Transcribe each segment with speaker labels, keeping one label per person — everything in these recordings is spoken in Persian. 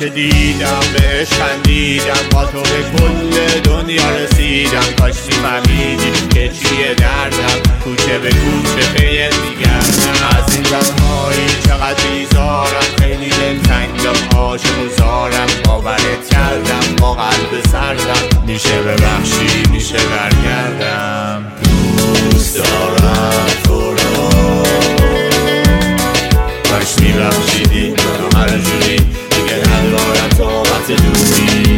Speaker 1: که دیدم بهش خندیدم، با تو به کل دنیا رسیدم. کاش میفهمیدی که چیه دردم، کوچه به کوچه پیت میگردم. از این دمهایی چقدر بیزارم، خیلی دلتنگم، عاشق و زارم. باورت کردم با قلب سردم، میشه ببخشی میشه برگردم. دوست دارم تو رو، کاش میبخشیدی تو هر جوری، دیگه ندارم طاقت دوری.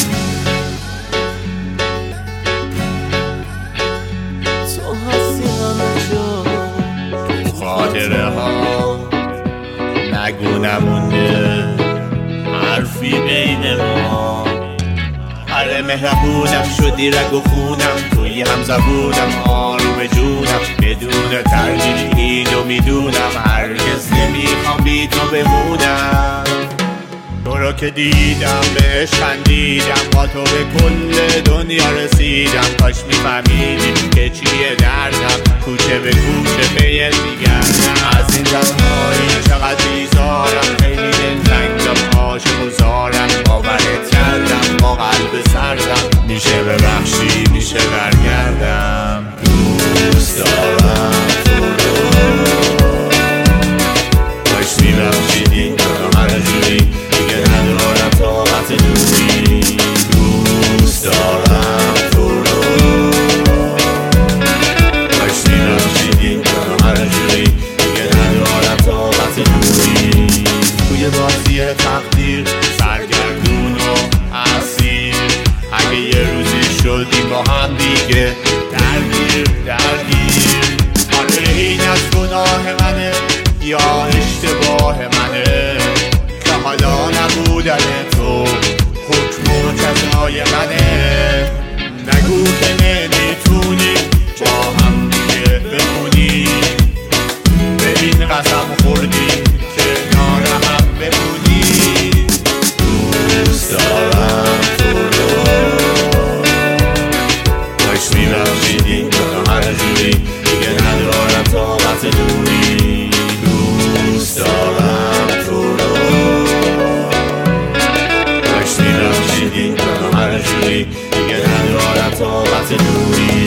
Speaker 2: تو هستی همه جا،
Speaker 1: خاطره ها نگو نمونده حرفی بین ما. آره مهربونم شدی رگ و خونم، توی هم زبونم آروم جونم. بدون تردید اینو میدونم، هرگز نمیخوام بی تو بمونم. تو رو که دیدم بهش خندیدم، با تو به کل دنیا رسیدم. کاش میفهمیدی که چیه دردم، کوچه به کوچه پیت میگردم. از این دمهایی چقدر بیزارم، خیلی دلتنگم، عاشق و زارم. باورت کردم با قلب سردم، میشه ببخشی میشه برگردم. دوست دارم تو رو، کاش میبخشیدی تو هر جوری، دیگه ندارم طاقت دوری. دوست دارم تو رو، کاش میبخشیدی تو هر جوری، دیگه ندارم طاقت دوری. توی بازی تقدیر سرگردون و اسیر، اگه یه روزی شدیم با هم دیگه درگیر. آره این از گناه منه یا اشتباه منه، که حالا نبودن تو حکم و جزای منه. نگو که نمیتونی با هم دیگه بمونی، به این قسم خوردی که کنار هم بمونی. دوست دارم تو رو، کاش میبخشیدی تو هر جوری، دیگه ندارم طاقت دوری. دوست دارم تو رو، کاش میبخشیدی تو هر جوری، دیگه ندارم طاقت دوری.